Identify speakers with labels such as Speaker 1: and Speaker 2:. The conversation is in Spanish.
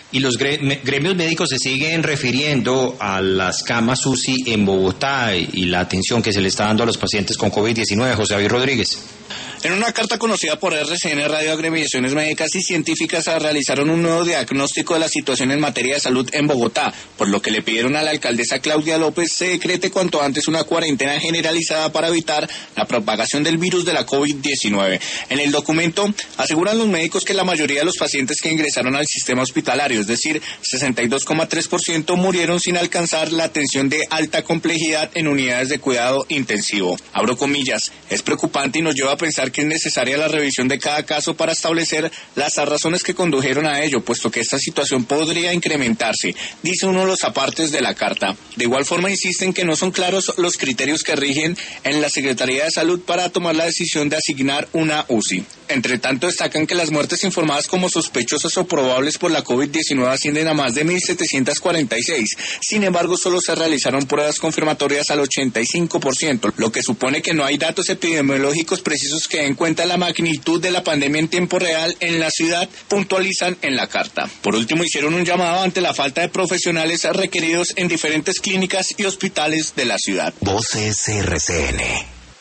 Speaker 1: Y los gremios médicos se siguen refiriendo a las camas UCI en Bogotá y la atención que se le está dando a los pacientes con COVID-19. José David Rodríguez.
Speaker 2: En una carta conocida por RCN Radio, agremiaciones médicas y científicas realizaron un nuevo diagnóstico de la situación en materia de salud en Bogotá, por lo que le pidieron a la alcaldesa Claudia López se decrete cuanto antes una cuarentena generalizada para evitar la propagación del virus de la COVID-19. En el documento aseguran los médicos que la mayoría de los pacientes que ingresaron al sistema hospitalario, es decir, 62,3%, murieron sin alcanzar la atención de alta complejidad en unidades de cuidado intensivo. Abro comillas, es preocupante y nos lleva a pensar que es necesaria la revisión de cada caso para establecer las razones que condujeron a ello, puesto que esta situación podría incrementarse, dice uno de los apartes de la carta. De igual forma insisten que no son claros los criterios que rigen en la Secretaría de Salud para tomar la decisión de asignar una UCI. Entre tanto, destacan que las muertes informadas como sospechosas o probables por la COVID-19 ascienden a más de 1.746. Sin embargo, solo se realizaron pruebas confirmatorias al 85%, lo que supone que no hay datos epidemiológicos precisos que den cuenta de la magnitud de la pandemia en tiempo real en la ciudad, puntualizan en la carta. Por último, hicieron un llamado ante la falta de profesionales requeridos en diferentes clínicas y hospitales de la ciudad.
Speaker 3: Voces RCN.